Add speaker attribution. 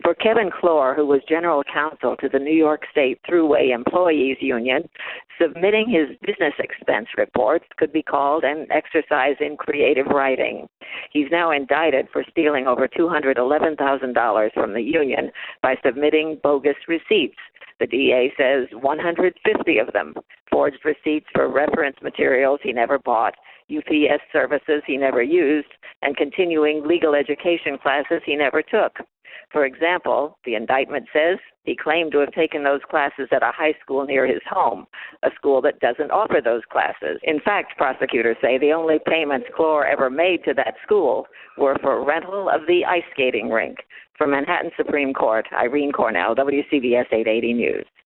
Speaker 1: For Kevin Clore, who was general counsel to the New York State Thruway Employees Union, submitting his business expense reports could be called an exercise in creative writing. He's now indicted for stealing over $211,000 from the union by submitting bogus receipts. The DA says 150 of them, forged receipts for reference materials he never bought, UPS services he never used, and continuing legal education classes he never took. For example, the indictment says he claimed to have taken those classes at a high school near his home, a school that doesn't offer those classes. In fact, prosecutors say the only payments Clore ever made to that school were for rental of the ice skating rink. From Manhattan Supreme Court, Irene Cornell, WCBS 880 News.